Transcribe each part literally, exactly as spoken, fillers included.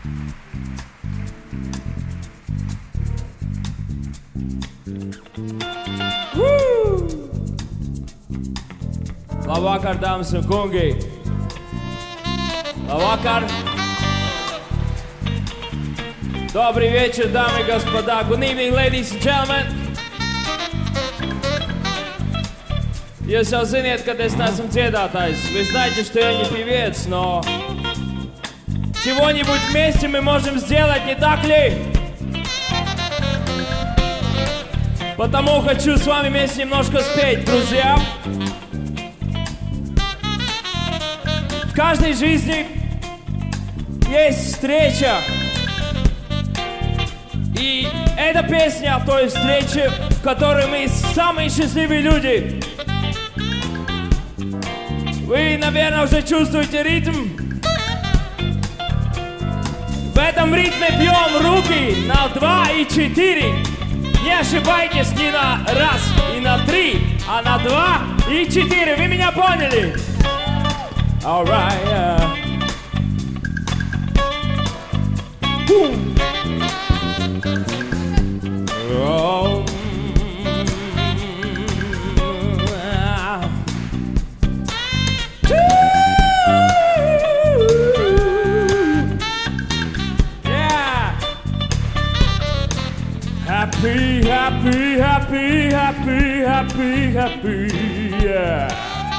Labvakar, dāmas un kungi! Labvakar! Добрый вечер, дамы и господа! Good evening, ladies and gentlemen! Jūs jau ziniet, ka es neesmu dziedātājs. Вы знаете, что я не певец, но чего-нибудь вместе мы можем сделать, не так ли? Потому хочу с вами вместе немножко спеть, друзья. В каждой жизни есть встреча. И эта песня о той встрече, в которой мы самые счастливые люди. Вы, наверное, уже чувствуете ритм. В этом ритме бьем руки на два и четыре. Не ошибайтесь ни на раз и на три, а на два и четыре. Вы меня поняли? All right, yeah. Boom. Oh. Yeah. Happy, happy, happy, happy, happy, happy, yeah.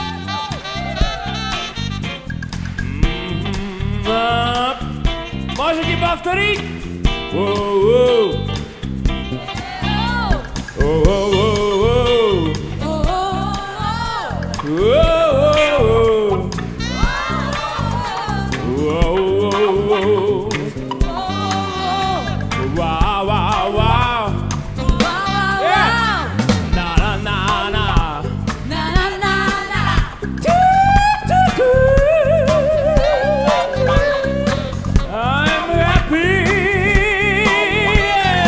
Можете повторить? Воу-воу. Воу-воу-воу. Воу-воу-воу. Воу-воу-воу. Вау-вау-вау. Yeah. На-на-на-на. На-на-на-на. I'm happy.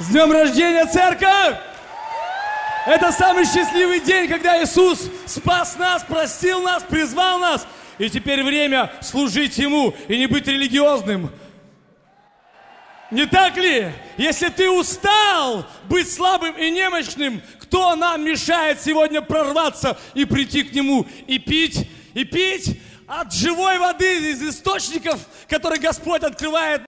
С днем рождения, церковь! Это самый счастливый день, когда Иисус спас нас, простил нас, призвал нас. И теперь время служить Ему и не быть религиозным. Не так ли? Если ты устал быть слабым и немощным, кто нам мешает сегодня прорваться и прийти к Нему и пить, и пить от живой воды из источников, которые Господь открывает